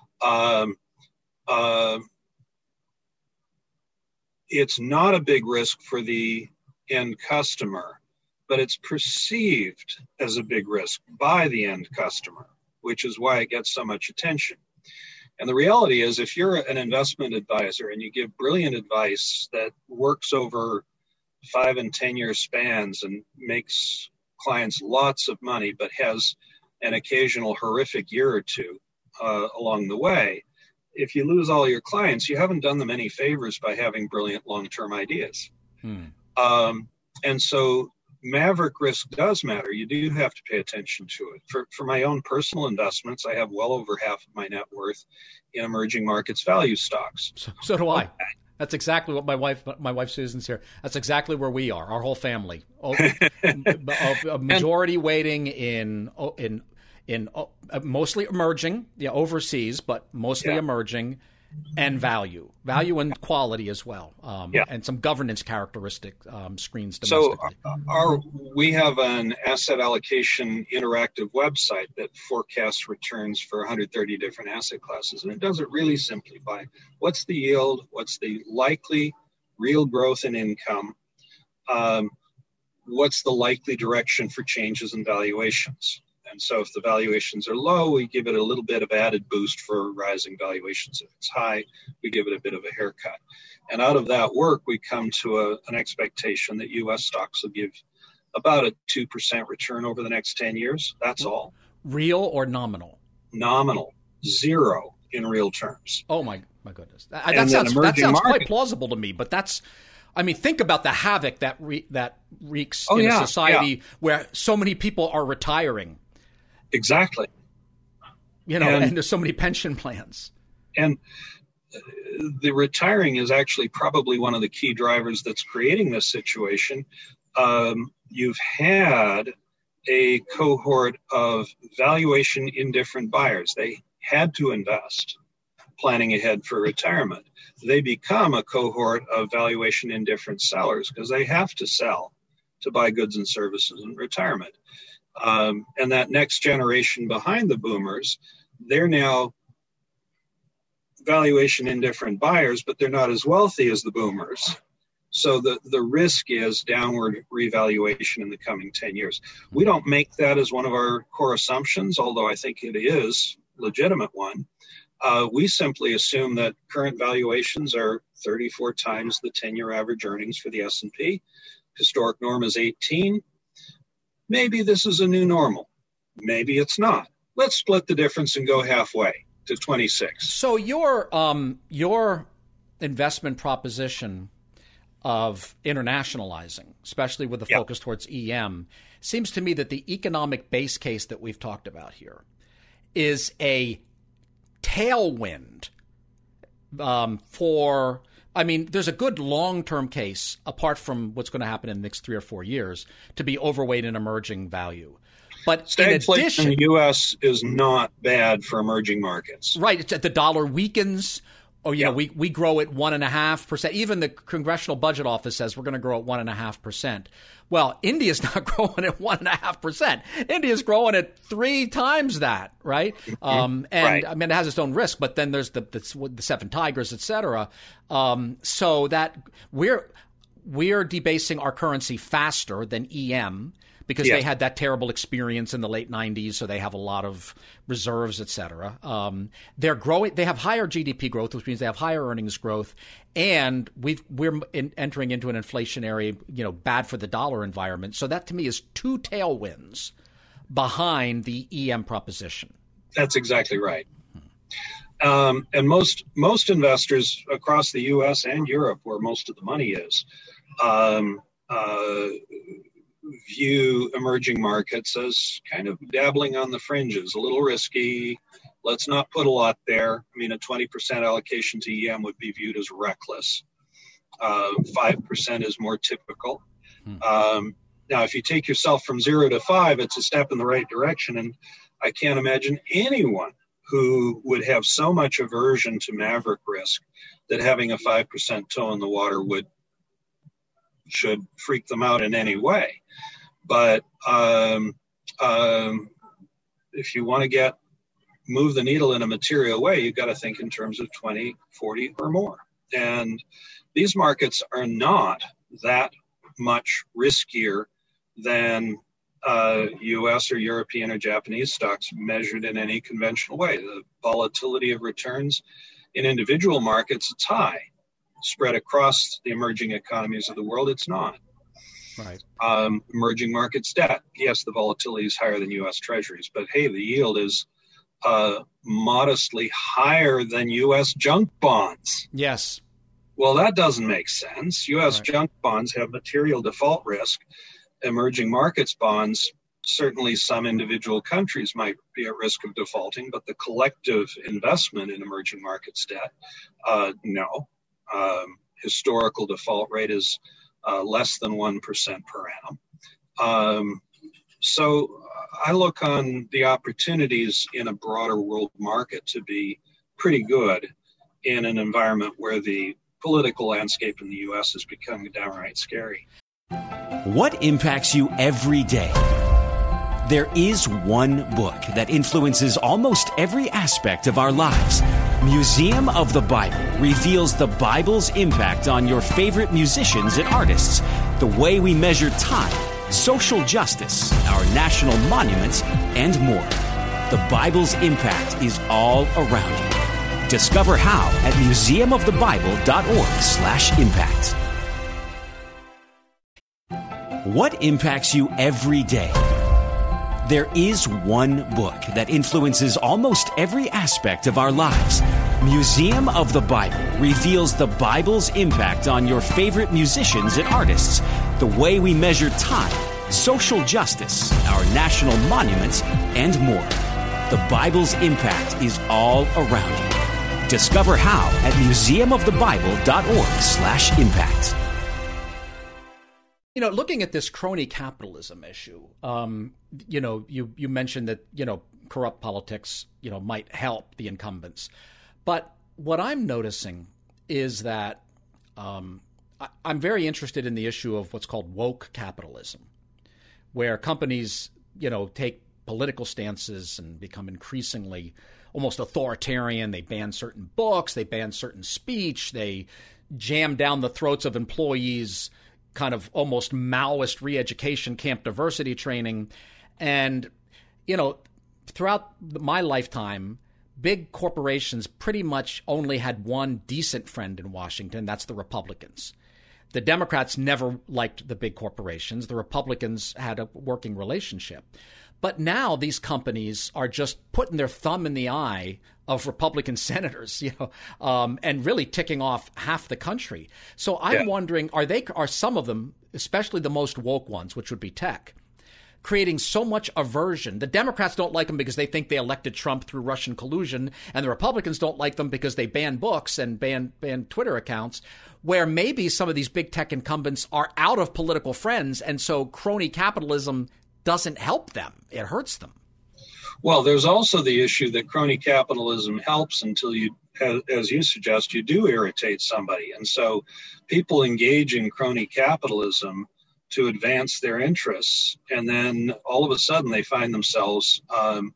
It's not a big risk for the end customer, but it's perceived as a big risk by the end customer, which is why it gets so much attention. And the reality is, if you're an investment advisor and you give brilliant advice that works over 5 and 10 year spans and makes clients lots of money, but has an occasional horrific year or two along the way, if you lose all your clients, you haven't done them any favors by having brilliant long-term ideas. And so maverick risk does matter. You do have to pay attention to it. For my own personal investments, I have well over half of my net worth in emerging markets value stocks. So do I. That's exactly what my wife Susan's here. That's exactly where we are. Our whole family, a majority weighting in mostly emerging, overseas, but mostly emerging, and value and quality as well, and some governance characteristic screens domestically. So we have an asset allocation interactive website that forecasts returns for 130 different asset classes, and it does it really simply by what's the yield, what's the likely real growth in income, what's the likely direction for changes in valuations. And so if the valuations are low, we give it a little bit of added boost for rising valuations. If it's high, we give it a bit of a haircut. And out of that work, we come to an expectation that U.S. stocks will give about a 2% return over the next 10 years. That's all. Real or nominal? Nominal. 0 in real terms. Oh, my goodness. That sounds quite plausible to me, but think about the havoc that wreaks in a society where so many people are retiring. Exactly. And there's so many pension plans. And the retiring is actually probably one of the key drivers that's creating this situation. You've had a cohort of valuation indifferent buyers. They had to invest, planning ahead for retirement. They become a cohort of valuation indifferent sellers because they have to sell to buy goods and services in retirement. And that next generation behind the boomers, they're now valuation indifferent buyers, but they're not as wealthy as the boomers. So the risk is downward revaluation in the coming 10 years. We don't make that as one of our core assumptions, although I think it is a legitimate one. We simply assume that current valuations are 34 times the 10-year average earnings for the S&P. Historic norm is 18. Maybe this is a new normal. Maybe it's not. Let's split the difference and go halfway to 26. So your investment proposition of internationalizing, especially with the focus towards EM, seems to me that the economic base case that we've talked about here is a tailwind there's a good long-term case, apart from what's going to happen in the next 3 or 4 years, to be overweight in emerging value. But stagflation in the U.S. is not bad for emerging markets. Right. The dollar weakens. We grow at 1.5%. Even the Congressional Budget Office says we're going to grow at 1.5%. Well, India's not growing at 1.5%. India's growing at 3 times that, right? Right. It has its own risk, but then there's the Seven Tigers, et cetera. So that we're debasing our currency faster than EM because they had that terrible experience in the late 90s, so they have a lot of reserves, et cetera. They're growing. They have higher GDP growth, which means they have higher earnings growth, and we're entering into an inflationary, bad for the dollar environment. So that, to me, is 2 tailwinds behind the EM proposition. That's exactly right. And most investors across the U.S. and Europe, where most of the money is, view emerging markets as kind of dabbling on the fringes, a little risky. Let's not put a lot there. A 20% allocation to EM would be viewed as reckless. 5% is more typical. Now, if you take yourself from 0 to 5, it's a step in the right direction. And I can't imagine anyone who would have so much aversion to maverick risk that having a 5% toe in the water should freak them out in any way. But if you want to move the needle in a material way, you've got to think in terms of 20, 40 or more. And these markets are not that much riskier than U.S. or European or Japanese stocks measured in any conventional way. The volatility of returns in individual markets, it's high. Spread across the emerging economies of the world, it's not. Right. Emerging markets debt, yes, the volatility is higher than U.S. Treasuries, but hey, the yield is modestly higher than U.S. junk bonds. Yes. Well, that doesn't make sense. U.S. junk bonds have material default risk. Emerging markets bonds, certainly some individual countries might be at risk of defaulting, but the collective investment in emerging markets debt, no. Historical default rate is less than 1% per annum. So I look on the opportunities in a broader world market to be pretty good in an environment where the political landscape in the U.S. is becoming downright scary. What impacts you every day? There is one book that influences almost every aspect of our lives. Museum of the Bible reveals the Bible's impact on your favorite musicians and artists, the way we measure time, social justice, our national monuments, and more. The Bible's impact is all around you. Discover how at museumofthebible.org/impact. What impacts you every day? There is one book that influences almost every aspect of our lives. Museum of the Bible reveals the Bible's impact on your favorite musicians and artists, the way we measure time, social justice, our national monuments, and more. The Bible's impact is all around you. Discover how at museumofthebible.org/impact. You know, looking at this crony capitalism issue, you mentioned that, corrupt politics, might help the incumbents. But what I'm noticing is that I'm very interested in the issue of what's called woke capitalism, where companies, take political stances and become increasingly almost authoritarian. They ban certain books, they ban certain speech, they jam down the throats of employees kind of almost Maoist re-education, camp diversity training. And, throughout my lifetime, big corporations pretty much only had one decent friend in Washington. That's the Republicans. The Democrats never liked the big corporations. The Republicans had a working relationship. But now these companies are just putting their thumb in the eye of Republican senators, and really ticking off half the country. So I'm wondering, are some of them, especially the most woke ones, which would be tech, creating so much aversion? The Democrats don't like them because they think they elected Trump through Russian collusion, and the Republicans don't like them because they ban books and ban Twitter accounts, where maybe some of these big tech incumbents are out of political friends, and so crony capitalism doesn't help them. It hurts them. Well, there's also the issue that crony capitalism helps until you, as you suggest, you do irritate somebody. And so people engage in crony capitalism to advance their interests. And then all of a sudden they find themselves on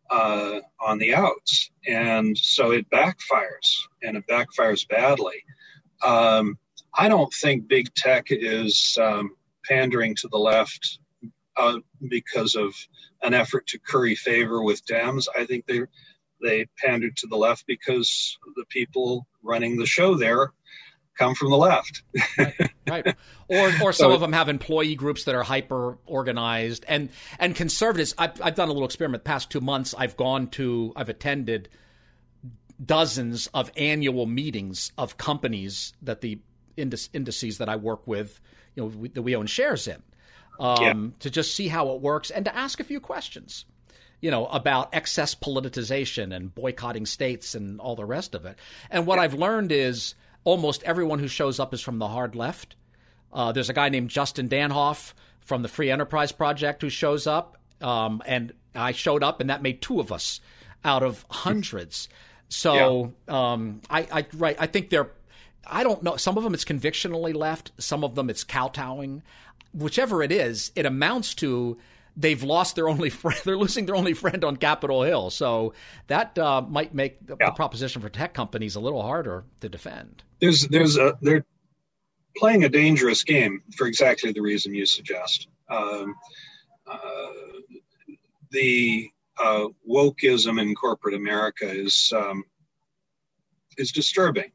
the outs. And so it backfires, and it backfires badly. I don't think big tech is pandering to the left because of an effort to curry favor with Dems. I think they pandered to the left because the people running the show there come from the left. Right. Or some of them have employee groups that are hyper organized, and conservatives. I've done a little experiment. The past 2 months, I've attended dozens of annual meetings of companies that the indices that I work with, that we own shares in. To just see how it works and to ask a few questions, about excess politicization and boycotting states and all the rest of it. And what I've learned is almost everyone who shows up is from the hard left. There's a guy named Justin Danhoff from the Free Enterprise Project who shows up, and I showed up, and that made 2 of us out of hundreds. So I think I don't know. Some of them it's convictionally left. Some of them it's kowtowing. Whichever it is, it amounts to they've lost their only friend. They're losing their only friend on Capitol Hill. So that might make the proposition for tech companies a little harder to defend. They're playing a dangerous game for exactly the reason you suggest. The wokeism in corporate America is disturbing.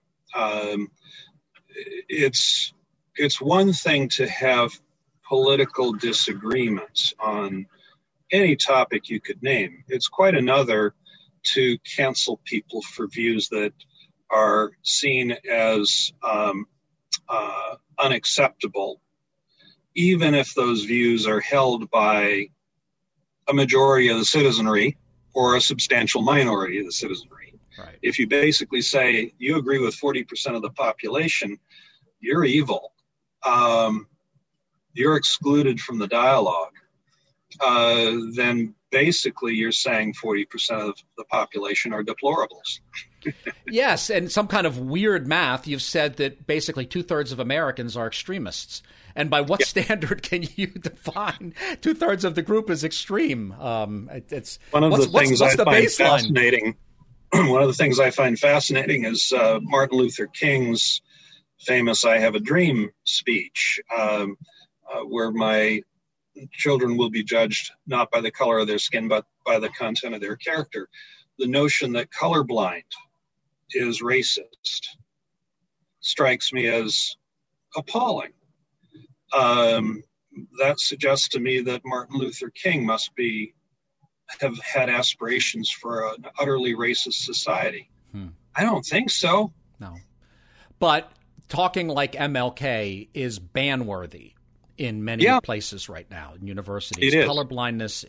It's one thing to have political disagreements on any topic you could name. It's quite another to cancel people for views that are seen as unacceptable, even if those views are held by a majority of the citizenry or a substantial minority of the citizenry. Right. If you basically say you agree with 40% of the population, you're evil. You're excluded from the dialogue. Then basically you're saying 40% of the population are deplorables. Yes, and some kind of weird math, you've said that basically 2/3 of Americans are extremists. And by what standard can you define 2/3 of the group as extreme? It's one of the things I find fascinating. One of the things I find fascinating is Martin Luther King's famous "I Have a Dream" speech, where my children will be judged not by the color of their skin, but by the content of their character. The notion that colorblind is racist strikes me as appalling. That suggests to me that Martin Luther King must have had aspirations for an utterly racist society. I don't think so. No. But talking like MLK is ban-worthy in many places right now, in universities. It is. Colorblindness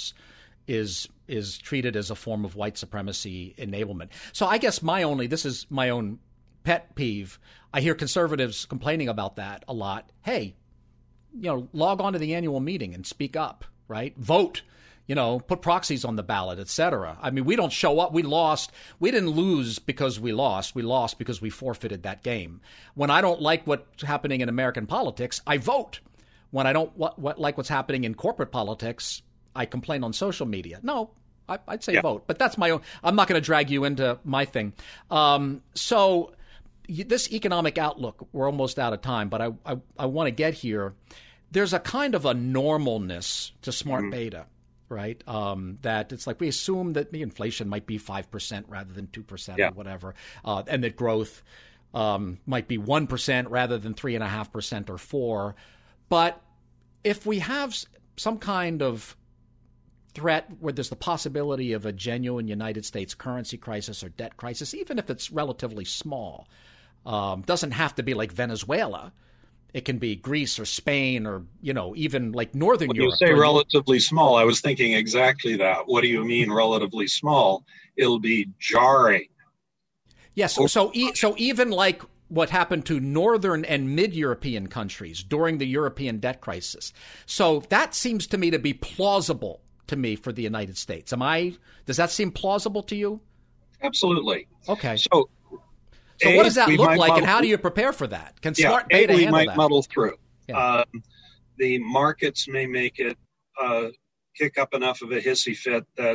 is treated as a form of white supremacy enablement. So I guess this is my own pet peeve. I hear conservatives complaining about that a lot. Hey, log on to the annual meeting and speak up, right? Vote, put proxies on the ballot, et cetera. I mean, we don't show up. We lost. We didn't lose because we lost. We lost because we forfeited that game. When I don't like what's happening in American politics, I vote. When I don't like what's happening in corporate politics, I complain on social media. No, I'd say vote. But that's my own. I'm not going to drag you into my thing. So this economic outlook, we're almost out of time, but I want to get here. There's a kind of a normalness to smart beta, right? That it's like we assume that the inflation might be 5% rather than 2% or whatever, and that growth might be 1% rather than 3.5% or 4%. But if we have some kind of threat where there's the possibility of a genuine United States currency crisis or debt crisis, even if it's relatively small, doesn't have to be like Venezuela. It can be Greece or Spain or, even like Northern Europe. You say relatively small. I was thinking exactly that. What do you mean relatively small? It'll be jarring. Yes. So even like what happened to Northern and mid-European countries during the European debt crisis. So that seems to me to be plausible to me for the United States. Does that seem plausible to you? Absolutely. Okay. So what does that look like, and how do you prepare for that? Can smart beta handle that? We might muddle through. Yeah. The markets may make it kick up enough of a hissy fit that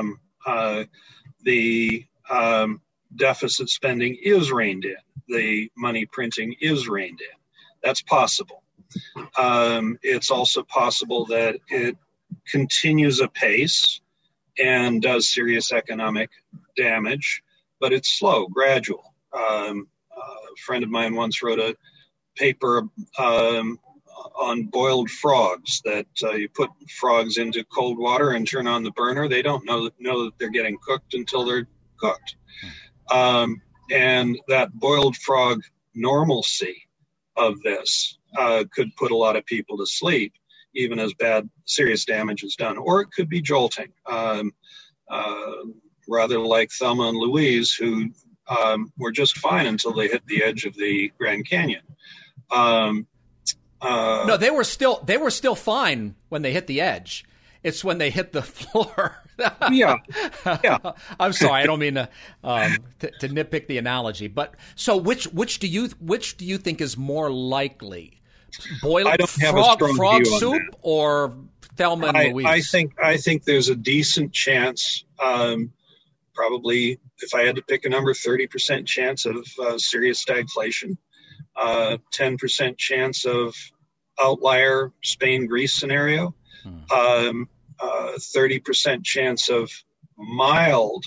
the deficit spending is reined in. The money printing is reined in. That's possible. It's also possible that it continues apace and does serious economic damage, but it's slow, gradual. A friend of mine once wrote a paper on boiled frogs, that you put frogs into cold water and turn on the burner. They don't know that they're getting cooked until they're cooked. And that boiled frog normalcy of this could put a lot of people to sleep, even as serious damage is done. Or it could be jolting, rather like Thelma and Louise, who were just fine until they hit the edge of the Grand Canyon. No, they were still fine when they hit the edge. It's when they hit the floor. Yeah. I'm sorry, I don't mean to nitpick the analogy, but so which do you think is more likely, boiled frog soup or Thelma and Louise? I think there's a decent chance, probably if I had to pick a number, 30% chance of serious stagflation, 10% chance of outlier Spain-Greece scenario. 30% chance of mild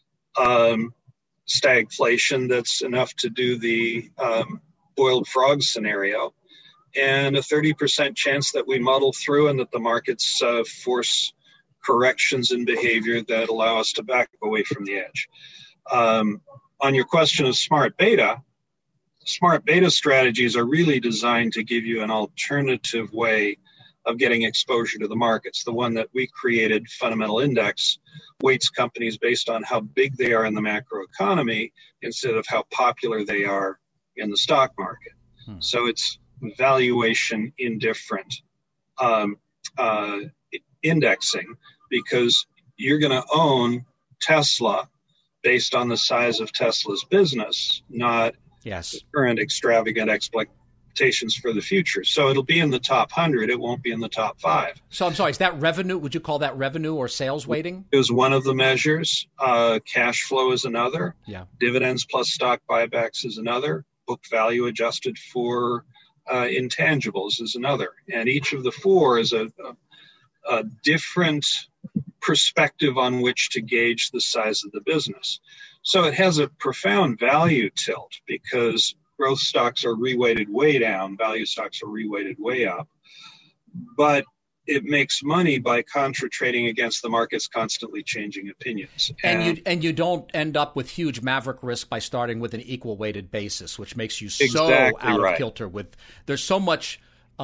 stagflation that's enough to do the boiled frog scenario, and a 30% chance that we muddle through and that the markets force corrections in behavior that allow us to back away from the edge. On your question of smart beta strategies are really designed to give you an alternative way of getting exposure to the markets. The one that we created, Fundamental Index, weights companies based on how big they are in the macroeconomy instead of how popular they are in the stock market. So it's valuation indifferent indexing, because you're going to own Tesla based on the size of Tesla's business, not the current extravagant expectations for the future. So it'll be in the top 100. It won't be in the top 5. So I'm sorry, is that revenue? Would you call that revenue or sales weighting? It was one of the measures. Cash flow is another. Yeah. Dividends plus stock buybacks is another. Book value adjusted for Intangibles is another. And each of the four is a different perspective on which to gauge the size of the business. So it has a profound value tilt because growth stocks are reweighted way down, value stocks are reweighted way up. But it makes money by contra-trading against the market's constantly changing opinions. And you don't end up with huge maverick risk by starting with an equal weighted basis, which makes you so exactly out right. of kilter with. There's so much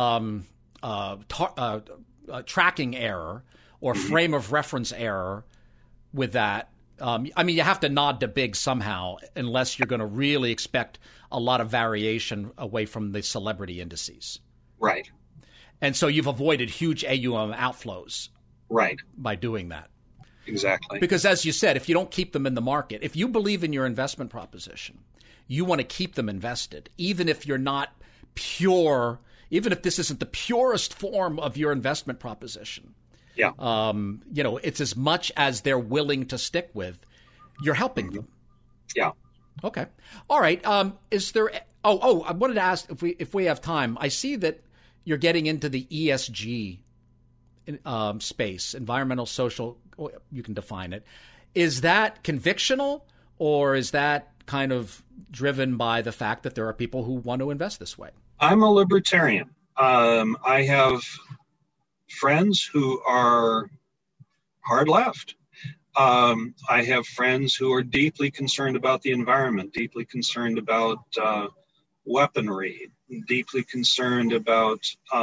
tracking error or frame of reference error with that. I mean, you have to nod to big somehow, unless you're going to really expect a lot of variation away from the celebrity indices. Right. And so you've avoided huge AUM outflows Right. by doing that. Exactly. Because as you said, if you don't keep them in the market, if you believe in your investment proposition, you want to keep them invested, even if you're not pure, even if this isn't the purest form of your investment proposition. Yeah. It's as much as they're willing to stick with, you're helping them. Yeah. Okay. All right. Is there? I wanted to ask if we have time. I see that you're getting into the ESG space, environmental, social. You can define it. Is that convictional, or is that kind of driven by the fact that there are people who want to invest this way? I'm a libertarian. I have friends who are hard left. I have friends who are deeply concerned about the environment, deeply concerned about weaponry, deeply concerned about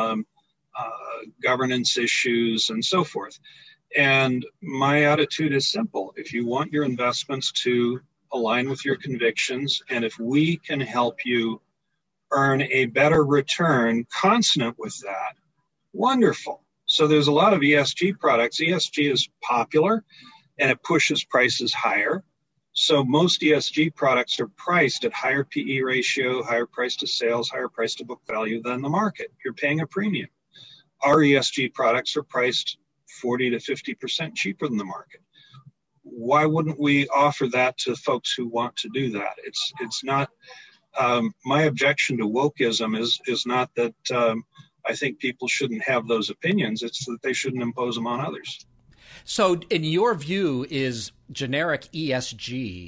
governance issues and so forth. And my attitude is simple. If you want your investments to align with your convictions, and if we can help you earn a better return consonant with that, wonderful. So there's a lot of ESG products. ESG is popular and it pushes prices higher. So most ESG products are priced at higher PE ratio, higher price to sales, higher price to book value than the market. You're paying a premium. Our ESG products are priced 40 to 50% cheaper than the market. Why wouldn't we offer that to folks who want to do that? It's not, my objection to wokeism is not that I think people shouldn't have those opinions. It's that they shouldn't impose them on others. So in your view, is generic ESG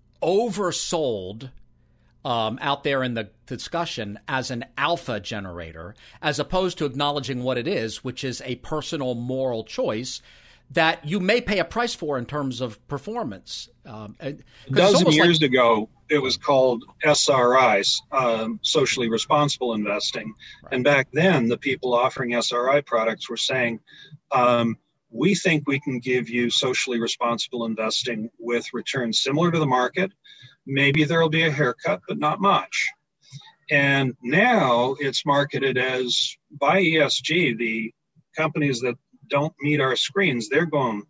oversold out there in the discussion as an alpha generator, as opposed to acknowledging what it is, which is a personal moral choice that you may pay a price for in terms of performance? A dozen years ago, it was called SRIs, socially responsible investing. Right. And back then, the people offering SRI products were saying, we think we can give you socially responsible investing with returns similar to the market. Maybe there'll be a haircut, but not much. And now it's marketed as by ESG, the companies that don't meet our screens, they're going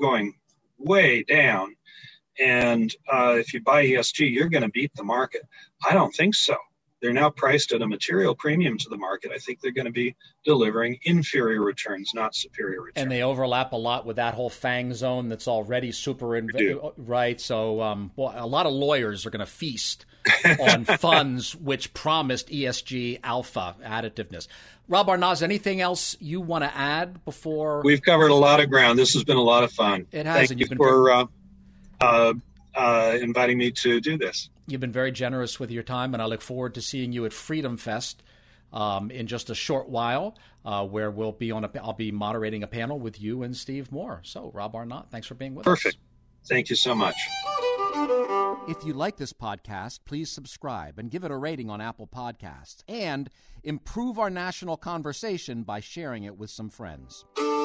way down. And if you buy ESG, you're going to beat the market. I don't think so. They're now priced at a material premium to the market. I think they're going to be delivering inferior returns, not superior returns. And they overlap a lot with that whole FANG zone that's already super, right? So a lot of lawyers are going to feast on funds which promised ESG alpha additiveness. Rob Arnaz, anything else you want to add before? We've covered a lot of ground. This has been a lot of fun. It has. Thank you for inviting me to do this. You've been very generous with your time, and I look forward to seeing you at Freedom Fest in just a short while, where I'll be moderating a panel with you and Steve Moore. So, Rob Arnott, thanks for being with us. Perfect. Thank you so much. If you like this podcast, please subscribe and give it a rating on Apple Podcasts, and improve our national conversation by sharing it with some friends.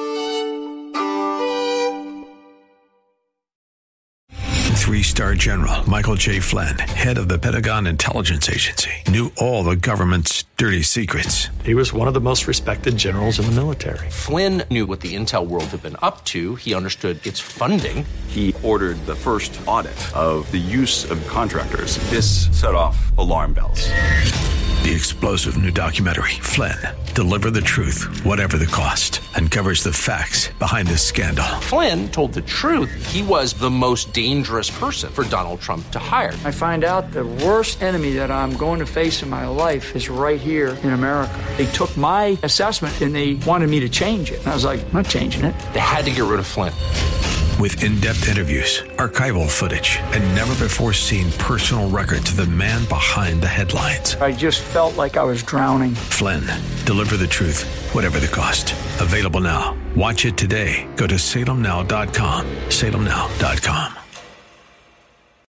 Three-star General Michael J. Flynn, head of the Pentagon Intelligence Agency, knew all the government's dirty secrets. He was one of the most respected generals in the military. Flynn knew what the intel world had been up to. He understood its funding. He ordered the first audit of the use of contractors. This set off alarm bells. The explosive new documentary, Flynn, Deliver the Truth, Whatever the Cost, uncovers the facts behind this scandal. Flynn told the truth. He was the most dangerous person for Donald Trump to hire. I find out the worst enemy that I'm going to face in my life is right here in America. They took my assessment and they wanted me to change it. And I was like, I'm not changing it. They had to get rid of Flynn. With in-depth interviews, archival footage, and never-before-seen personal records of the man behind the headlines. I just felt like I was drowning. Flynn, Deliver the Truth, Whatever the Cost. Available now. Watch it today. Go to salemnow.com. salemnow.com.